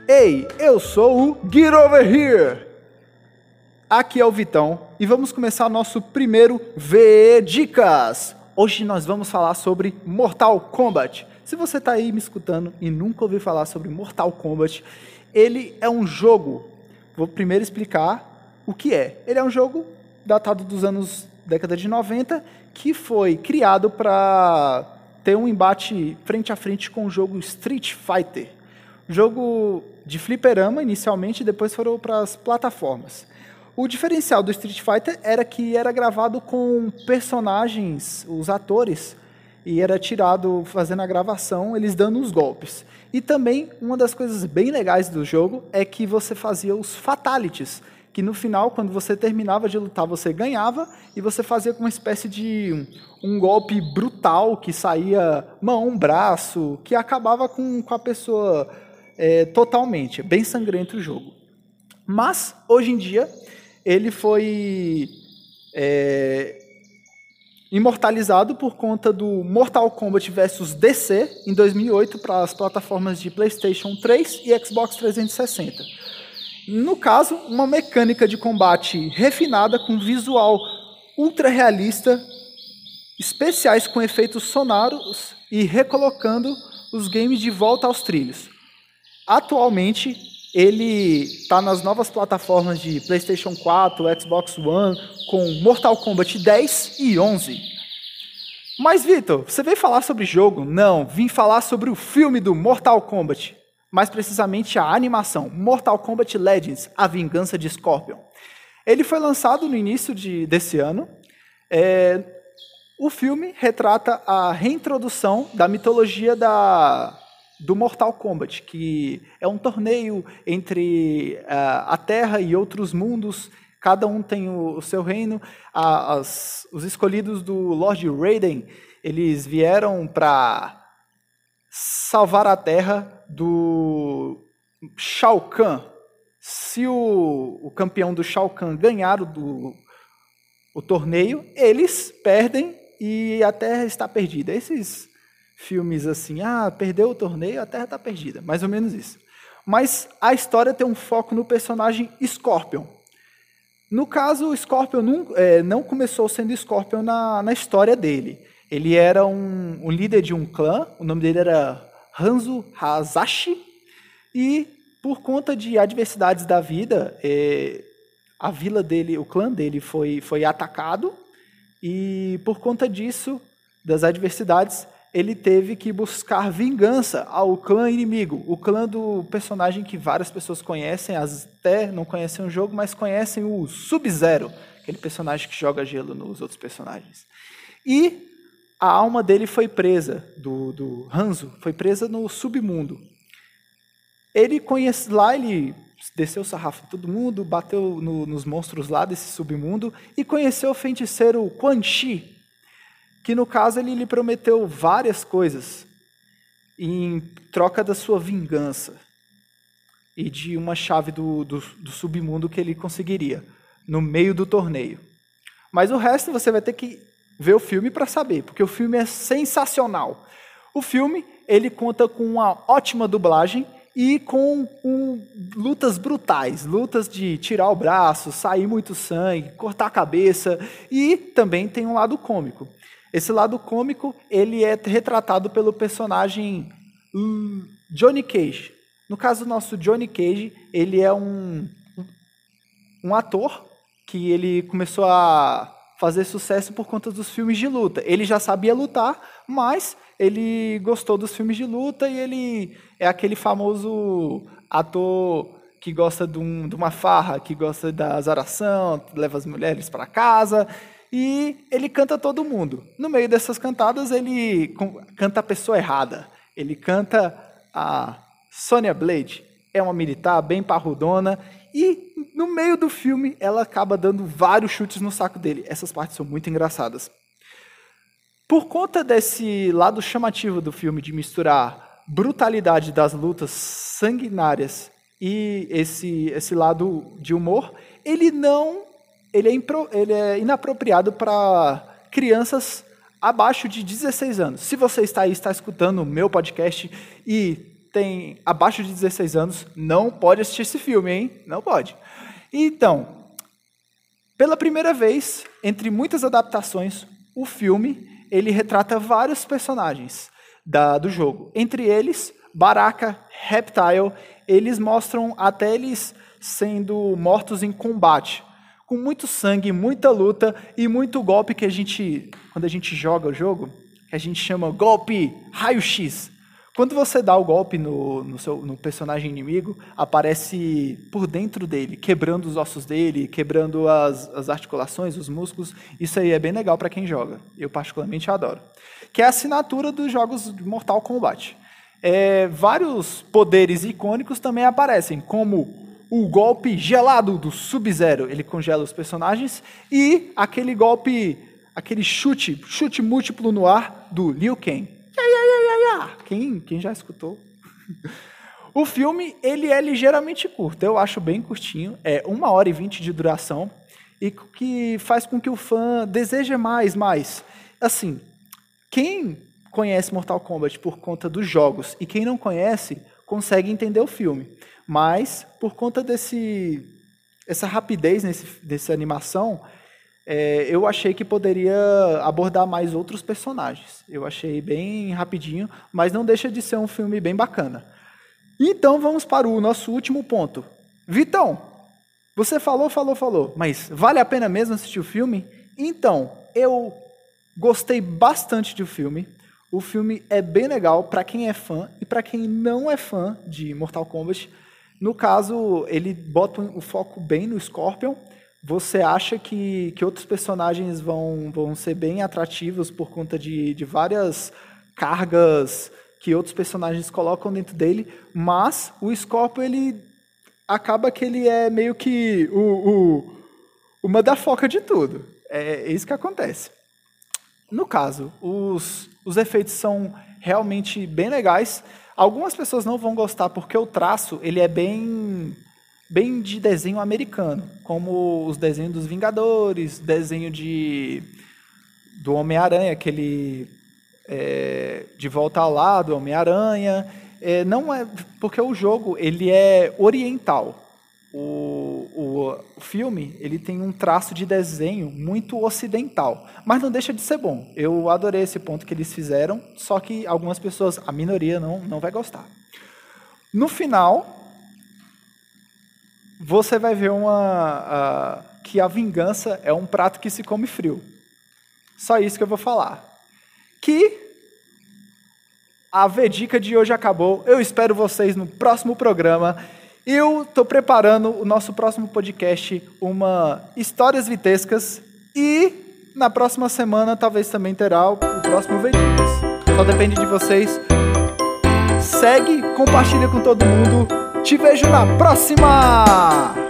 Ei, eu sou o Get Over Here! Aqui é o Vitão e vamos começar nosso primeiro VE Dicas! Hoje nós vamos falar sobre Mortal Kombat. Se você está aí me escutando e nunca ouviu falar sobre Mortal Kombat, ele é um jogo. Vou primeiro explicar o que é. Ele é um jogo datado dos anos década de 90 que foi criado para ter um embate frente a frente com o jogo Street Fighter. Jogo de fliperama inicialmente, depois foram para as plataformas. O diferencial do Street Fighter era que era gravado com personagens, os atores, e era tirado fazendo a gravação, eles dando os golpes. E também, uma das coisas bem legais do jogo é que você fazia os fatalities, que no final, quando você terminava de lutar, você ganhava, e você fazia com uma espécie de um golpe brutal, que saía mão, braço, que acabava com a pessoa totalmente. Bem sangrento o jogo. Mas, hoje em dia, ele foi imortalizado por conta do Mortal Kombat vs DC em 2008 para as plataformas de PlayStation 3 e Xbox 360. No caso, uma mecânica de combate refinada com visual ultra realista, especiais com efeitos sonoros e recolocando os games de volta aos trilhos. Atualmente, ele está nas novas plataformas de PlayStation 4, Xbox One, com Mortal Kombat 10 e 11. Mas, Vitor, você veio falar sobre jogo? Não, vim falar sobre o filme do Mortal Kombat. Mais precisamente a animação, Mortal Kombat Legends, A Vingança de Scorpion. Ele foi lançado no início desse ano. O filme retrata a reintrodução da mitologia do Mortal Kombat, que é um torneio entre a Terra e outros mundos, cada um tem o seu reino. Os escolhidos do Lord Raiden, eles vieram para salvar a Terra do Shao Kahn. Se o campeão do Shao Kahn ganhar o torneio, eles perdem e a Terra está perdida. Esses filmes assim, perdeu o torneio, a Terra está perdida, mais ou menos isso. Mas a história tem um foco no personagem Scorpion. No caso, o Scorpion não começou sendo Scorpion na história dele. Ele era um líder de um clã, o nome dele era Hanzo Hasashi, e por conta de adversidades da vida, a vila dele, o clã dele foi atacado, e por conta disso, das adversidades, ele teve que buscar vingança ao clã inimigo, o clã do personagem que várias pessoas conhecem, até não conhecem o jogo, mas conhecem o Sub-Zero, aquele personagem que joga gelo nos outros personagens. E a alma dele foi presa, do Hanzo, foi presa no submundo. Ele desceu o sarrafo em todo mundo, bateu nos monstros lá desse submundo e conheceu o feiticeiro Quan Chi, que no caso ele lhe prometeu várias coisas em troca da sua vingança e de uma chave do submundo que ele conseguiria no meio do torneio. Mas o resto você vai ter que ver o filme para saber, porque o filme é sensacional. O filme ele conta com uma ótima dublagem e com lutas brutais, lutas de tirar o braço, sair muito sangue, cortar a cabeça, e também tem um lado cômico. Esse lado cômico ele é retratado pelo personagem Johnny Cage. No caso do nosso Johnny Cage, ele é um ator que ele começou a fazer sucesso por conta dos filmes de luta. Ele já sabia lutar, mas ele gostou dos filmes de luta e ele é aquele famoso ator que gosta de uma farra, que gosta da azaração, leva as mulheres para casa, e ele canta todo mundo. No meio dessas cantadas, ele canta a pessoa errada. Ele canta a Sonya Blade, é uma militar bem parrudona, e no meio do filme ela acaba dando vários chutes no saco dele. Essas partes são muito engraçadas. Por conta desse lado chamativo do filme de misturar brutalidade das lutas sanguinárias e esse lado de humor, ele é inapropriado para crianças abaixo de 16 anos. Se você está escutando o meu podcast e tem abaixo de 16 anos não pode assistir esse filme, hein? Não pode. Então, pela primeira vez, entre muitas adaptações, o filme ele retrata vários personagens do jogo. Entre eles, Baraka, Reptile, eles mostram até eles sendo mortos em combate, com muito sangue, muita luta e muito golpe que quando a gente joga o jogo, que a gente chama golpe raio-x. Quando você dá o golpe no personagem inimigo, aparece por dentro dele, quebrando os ossos dele, quebrando as articulações, os músculos. Isso aí é bem legal para quem joga. Eu particularmente adoro. Que é a assinatura dos jogos de Mortal Kombat. Vários poderes icônicos também aparecem, como o golpe gelado do Sub-Zero. Ele congela os personagens. E aquele golpe, aquele chute múltiplo no ar do Liu Kang. Quem já escutou? O filme ele é ligeiramente curto, eu acho bem curtinho, é 1h20 de duração, e que faz com que o fã deseje mais. Assim, quem conhece Mortal Kombat por conta dos jogos e quem não conhece, consegue entender o filme. Mas, por conta essa rapidez dessa animação, eu achei que poderia abordar mais outros personagens. Eu achei bem rapidinho, mas não deixa de ser um filme bem bacana. Então vamos para o nosso último ponto. Vitão, você falou, mas vale a pena mesmo assistir o filme? Então, eu gostei bastante do filme. O filme é bem legal para quem é fã e para quem não é fã de Mortal Kombat. No caso, ele bota o foco bem no Scorpion. Você acha que outros personagens vão ser bem atrativos por conta de várias cargas que outros personagens colocam dentro dele, mas o Scorpion, ele acaba que ele é meio que o motherfucker de tudo. É isso que acontece. No caso, os efeitos são realmente bem legais. Algumas pessoas não vão gostar porque o traço ele é bem de desenho americano, como os desenhos dos Vingadores, desenho do Homem-Aranha, aquele De Volta ao Lar do Homem-Aranha. Não é porque o jogo ele é oriental. O filme ele tem um traço de desenho muito ocidental, mas não deixa de ser bom. Eu adorei esse ponto que eles fizeram, só que algumas pessoas, a minoria, não vai gostar. No final, você vai ver que a vingança é um prato que se come frio. Só isso que eu vou falar. Que a Vedica de hoje acabou. Eu espero vocês no próximo programa. Eu estou preparando o nosso próximo podcast, uma Histórias Vitescas. E na próxima semana talvez também terá o próximo Vedicas. Só depende de vocês. Segue, compartilha com todo mundo. Te vejo na próxima!